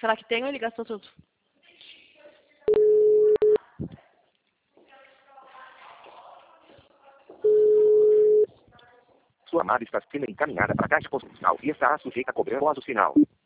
Será que tem ou ele gastou tudo? Sua amada está sendo encaminhada para a caixa postal e está sujeita a cobrar após o sinal.